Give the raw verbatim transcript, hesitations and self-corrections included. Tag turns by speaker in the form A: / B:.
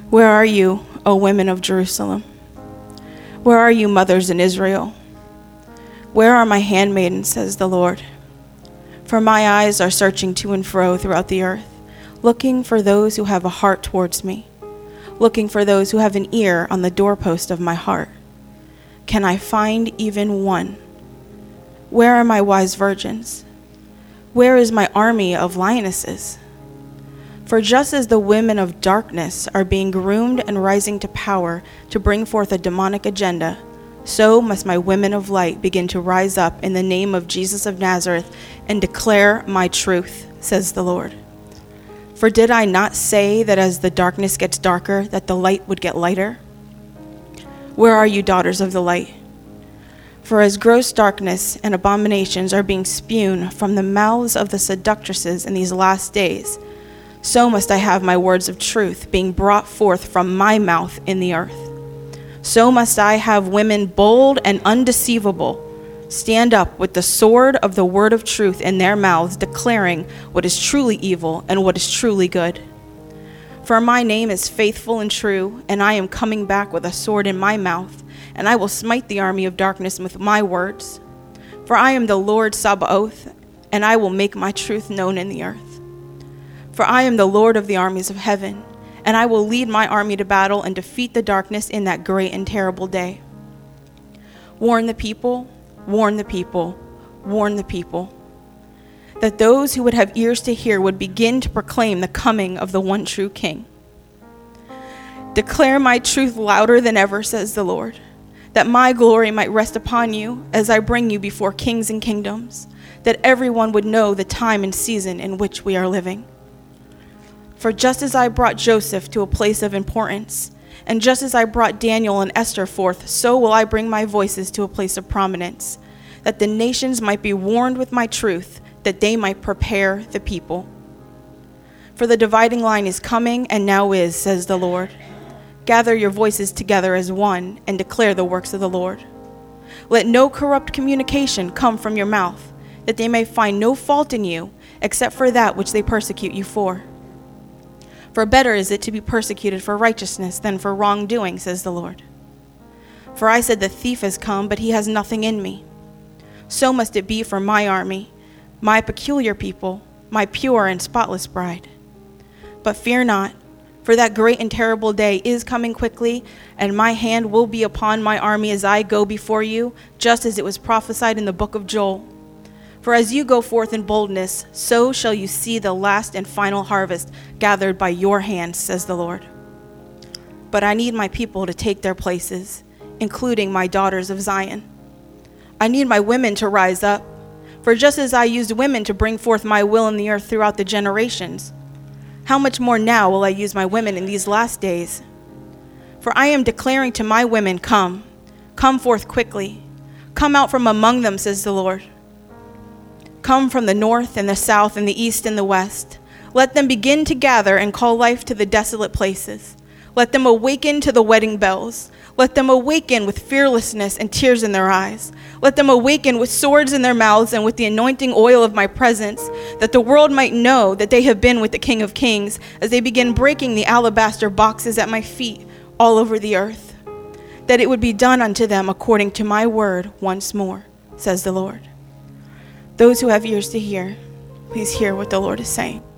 A: Where are you, O women of Jerusalem? Where are you, mothers in Israel? Where are my handmaidens, says the Lord? For my eyes are searching to and fro throughout the earth, looking for those who have a heart towards me, looking for those who have an ear on the doorpost of my heart. Can I find even one? Where are my wise virgins? Where is my army of lionesses? For just as the women of darkness are being groomed and rising to power to bring forth a demonic agenda, so must my women of light begin to rise up in the name of Jesus of Nazareth and declare my truth, says the Lord. For did I not say that as the darkness gets darker, that the light would get lighter? Where are you, daughters of the light? For as gross darkness and abominations are being spewed from the mouths of the seductresses in these last days, so must I have my words of truth being brought forth from my mouth in the earth. So must I have women bold and undeceivable stand up with the sword of the word of truth in their mouths, declaring what is truly evil and what is truly good. For my name is faithful and true, and I am coming back with a sword in my mouth, and I will smite the army of darkness with my words. For I am the Lord Sabaoth, and I will make my truth known in the earth. For I am the Lord of the armies of heaven, and I will lead my army to battle and defeat the darkness in that great and terrible day. Warn the people, warn the people, warn the people, that those who would have ears to hear would begin to proclaim the coming of the one true King. Declare my truth louder than ever, says the Lord, that my glory might rest upon you as I bring you before kings and kingdoms, that everyone would know the time and season in which we are living. For just as I brought Joseph to a place of importance, and just as I brought Daniel and Esther forth, so will I bring my voices to a place of prominence, that the nations might be warned with my truth, that they might prepare the people. For the dividing line is coming, and now is, says the Lord. Gather your voices together as one, and declare the works of the Lord. Let no corrupt communication come from your mouth, that they may find no fault in you, except for that which they persecute you for. For better is it to be persecuted for righteousness than for wrongdoing, says the Lord. For I said the thief has come, but he has nothing in me. So must it be for my army, my peculiar people, my pure and spotless bride. But fear not, for that great and terrible day is coming quickly, and my hand will be upon my army as I go before you, just as it was prophesied in the book of Joel. For as you go forth in boldness, so shall you see the last and final harvest gathered by your hands, says the Lord. But I need my people to take their places, including my daughters of Zion. I need my women to rise up, for just as I used women to bring forth my will in the earth throughout the generations, how much more now will I use my women in these last days? For I am declaring to my women, come, come forth quickly, come out from among them, says the Lord. Come from the north and the south and the east and the west. Let them begin to gather and call life to the desolate places. Let them awaken to the wedding bells. Let them awaken with fearlessness and tears in their eyes. Let them awaken with swords in their mouths and with the anointing oil of my presence, that the world might know that they have been with the King of Kings as they begin breaking the alabaster boxes at my feet all over the earth, that it would be done unto them according to my word once more, says the Lord. Those who have ears to hear, please hear what the Lord is saying.